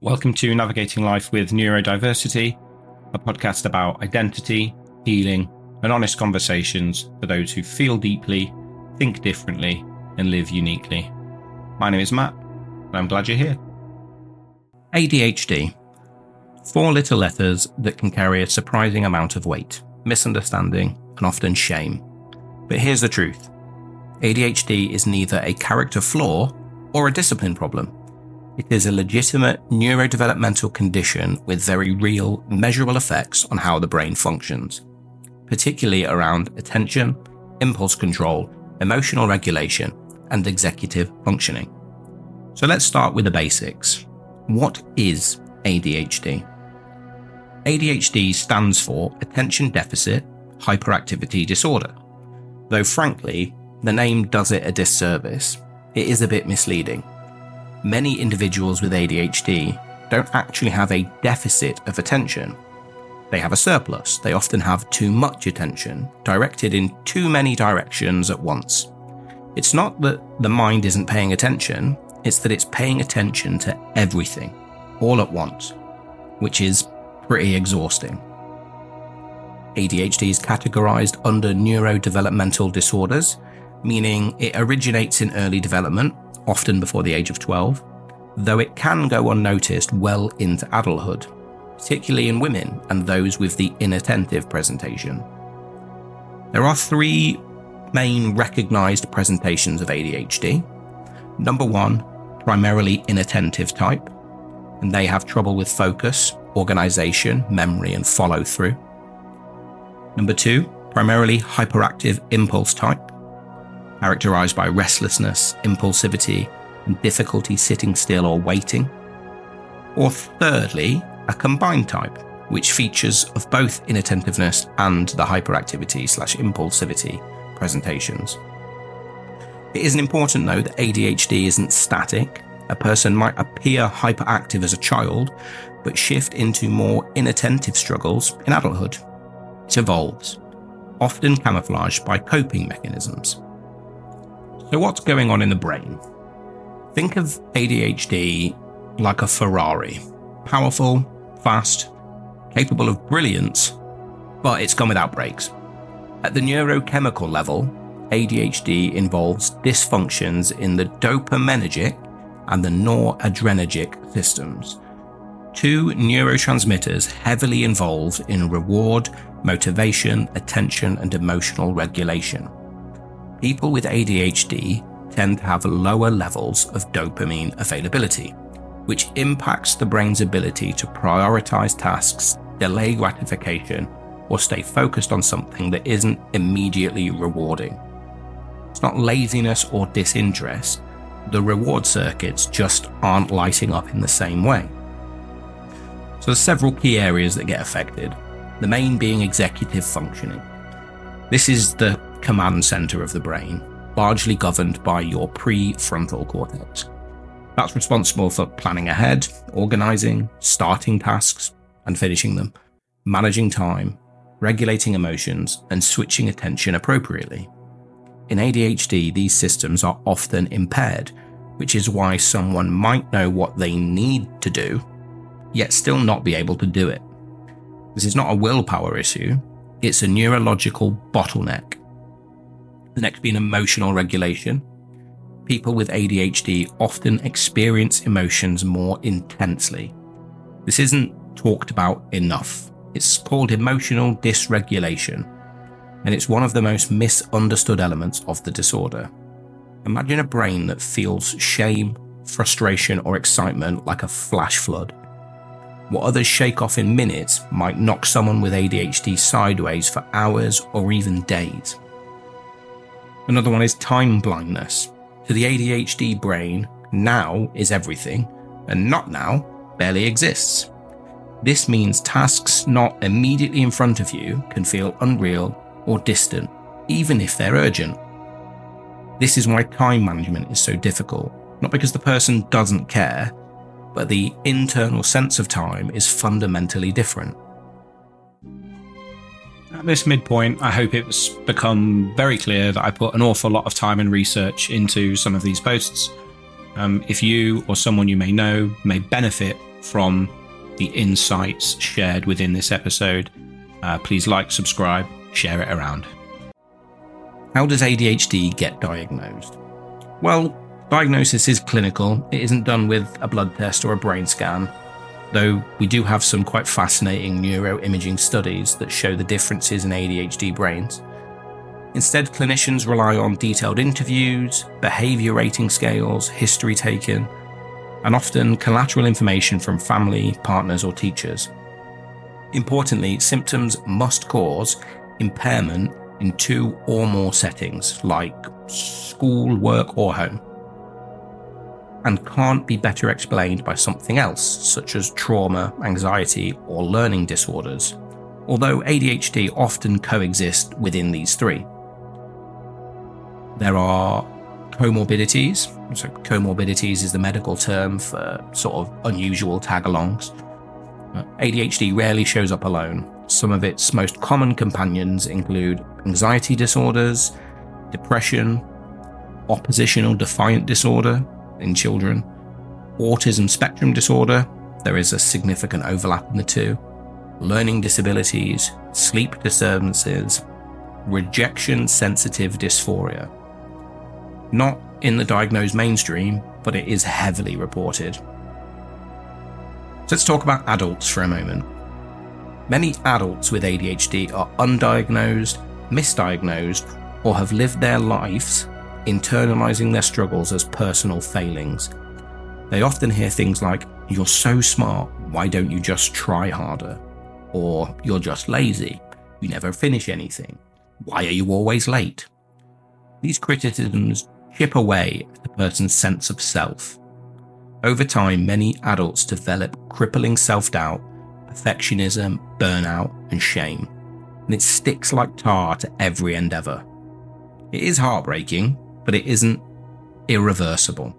Welcome to Navigating Life with Neurodiversity, a podcast about identity, healing, and honest conversations for those who feel deeply, think differently, and live uniquely. My name is Matt, and I'm glad you're here. ADHD. 4 little letters that can carry a surprising amount of weight, misunderstanding, and often shame. But here's the truth. ADHD is neither a character flaw or a discipline problem. It is a legitimate neurodevelopmental condition with very real, measurable effects on how the brain functions, particularly around attention, impulse control, emotional regulation, and executive functioning. So let's start with the basics. What is ADHD? ADHD stands for Attention Deficit Hyperactivity Disorder. Though frankly, the name does it a disservice. It is a bit misleading. Many individuals with ADHD don't actually have a deficit of attention. They have a surplus. They often have too much attention, directed in too many directions at once. It's not that the mind isn't paying attention, it's that it's paying attention to everything, all at once, which is pretty exhausting. ADHD is categorized under neurodevelopmental disorders, meaning it originates in early development, often before the age of 12, though it can go unnoticed well into adulthood, particularly in women and those with the inattentive presentation. There are 3 main recognized presentations of ADHD. Number 1, primarily inattentive type, and they have trouble with focus, organization, memory, and follow-through. Number 2, primarily hyperactive impulse type, characterized by restlessness, impulsivity, and difficulty sitting still or waiting. Or thirdly, a combined type, which features of both inattentiveness and the hyperactivity/impulsivity presentations. It is an important note that ADHD isn't static. A person might appear hyperactive as a child, but shift into more inattentive struggles in adulthood. It evolves, often camouflaged by coping mechanisms. So what's going on in the brain? Think of ADHD like a Ferrari. Powerful, fast, capable of brilliance, but it's gone without brakes. At the neurochemical level, ADHD involves dysfunctions in the dopaminergic and the noradrenergic systems, 2 neurotransmitters heavily involved in reward, motivation, attention, and emotional regulation. People with ADHD tend to have lower levels of dopamine availability, which impacts the brain's ability to prioritize tasks, delay gratification, or stay focused on something that isn't immediately rewarding. It's not laziness or disinterest. The reward circuits just aren't lighting up in the same way. So there's several key areas that get affected, the main being executive functioning. This is the command center of the brain, largely governed by your prefrontal cortex. That's responsible for planning ahead, organizing, starting tasks and finishing them, managing time, regulating emotions, and switching attention appropriately. In ADHD, these systems are often impaired, which is why someone might know what they need to do, yet still not be able to do it. This is not a willpower issue, it's a neurological bottleneck. The next being emotional regulation. People with ADHD often experience emotions more intensely. This isn't talked about enough. It's called emotional dysregulation, and it's one of the most misunderstood elements of the disorder. Imagine a brain that feels shame, frustration, or excitement like a flash flood. What others shake off in minutes might knock someone with ADHD sideways for hours or even days. Another one is time blindness. To the ADHD brain, now is everything, and not now barely exists. This means tasks not immediately in front of you can feel unreal or distant, even if they're urgent. This is why time management is so difficult, not because the person doesn't care, but the internal sense of time is fundamentally different. At this midpoint, I hope it's become very clear that I put an awful lot of time and research into some of these posts. If you or someone you may know may benefit from the insights shared within this episode, please like, subscribe, share it around. How does ADHD get diagnosed? Well, diagnosis is clinical. It isn't done with a blood test or a brain scan, though we do have some quite fascinating neuroimaging studies that show the differences in ADHD brains. Instead, clinicians rely on detailed interviews, behaviour rating scales, history taken, and often collateral information from family, partners, or teachers. Importantly, symptoms must cause impairment in 2 or more settings, like school, work, or home, and can't be better explained by something else, such as trauma, anxiety, or learning disorders, although ADHD often coexist within these 3. There are comorbidities. So comorbidities is the medical term for sort of unusual tag-alongs. ADHD rarely shows up alone. Some of its most common companions include anxiety disorders, depression, oppositional defiant disorder in children, autism spectrum disorder, there is a significant overlap in the 2, learning disabilities, sleep disturbances, rejection sensitive dysphoria. Not in the diagnosed mainstream, but it is heavily reported. So let's talk about adults for a moment. Many adults with ADHD are undiagnosed, misdiagnosed, or have lived their lives internalizing their struggles as personal failings. They often hear things like, "You're so smart, why don't you just try harder?" Or, "You're just lazy, you never finish anything. Why are you always late?" These criticisms chip away at the person's sense of self. Over time, many adults develop crippling self-doubt, perfectionism, burnout, and shame, and it sticks like tar to every endeavour. It is heartbreaking, but it isn't irreversible.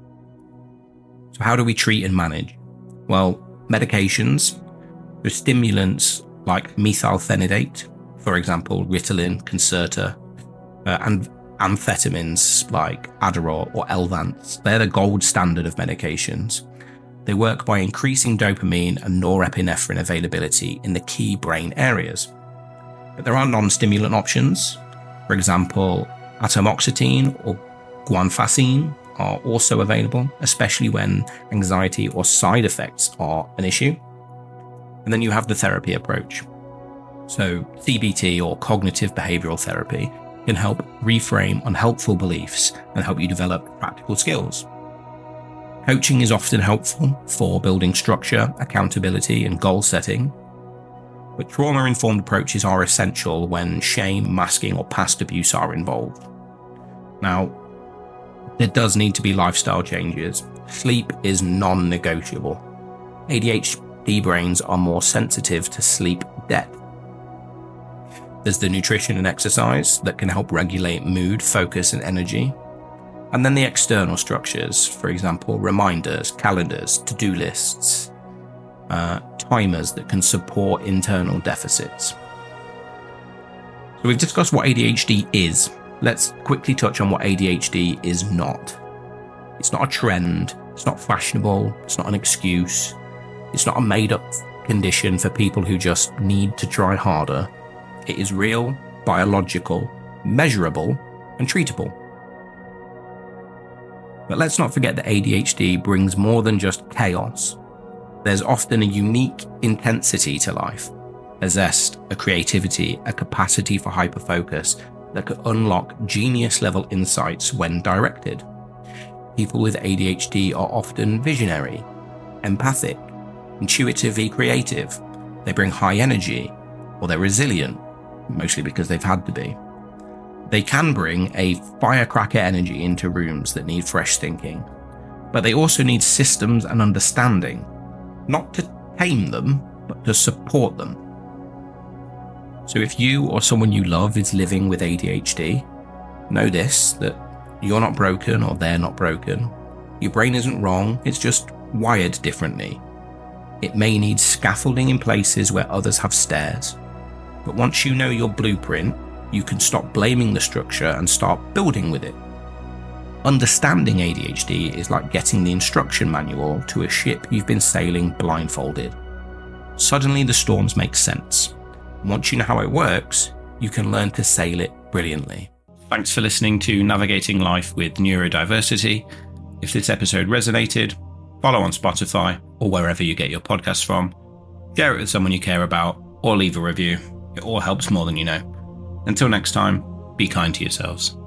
So how do we treat and manage? Well, medications, so stimulants like methylphenidate, for example, Ritalin, Concerta, and amphetamines like Adderall or Elvance. They're the gold standard of medications. They work by increasing dopamine and norepinephrine availability in the key brain areas. But there are non-stimulant options. For example, atomoxetine or guanfacine are also available, especially when anxiety or side effects are an issue. And then you have the therapy approach. So CBT, or cognitive behavioral therapy, can help reframe unhelpful beliefs and help you develop practical skills. Coaching is often helpful for building structure, accountability, and goal setting. But trauma-informed approaches are essential when shame, masking, or past abuse are involved. Now, there does need to be lifestyle changes. Sleep is non-negotiable. ADHD brains are more sensitive to sleep debt. There's the nutrition and exercise that can help regulate mood, focus, and energy. And then the external structures, for example, reminders, calendars, to-do lists, timers that can support internal deficits. So we've discussed what ADHD is. Let's quickly touch on what ADHD is not. It's not a trend, it's not fashionable, it's not an excuse, it's not a made-up condition for people who just need to try harder. It is real, biological, measurable, and treatable. But let's not forget that ADHD brings more than just chaos. There's often a unique intensity to life, a zest, a creativity, a capacity for hyperfocus that could unlock genius-level insights when directed. People with ADHD are often visionary, empathic, intuitively creative. They bring high energy, or they're resilient, mostly because they've had to be. They can bring a firecracker energy into rooms that need fresh thinking, but they also need systems and understanding, not to tame them, but to support them. So if you or someone you love is living with ADHD, know this, that you're not broken or they're not broken. Your brain isn't wrong, it's just wired differently. It may need scaffolding in places where others have stairs. But once you know your blueprint, you can stop blaming the structure and start building with it. Understanding ADHD is like getting the instruction manual to a ship you've been sailing blindfolded. Suddenly the storms make sense. Once you know how it works, you can learn to sail it brilliantly. Thanks for listening to Navigating Life with Neurodiversity. If this episode resonated, follow on Spotify or wherever you get your podcasts from. Share it with someone you care about or leave a review. It all helps more than you know. Until next time, be kind to yourselves.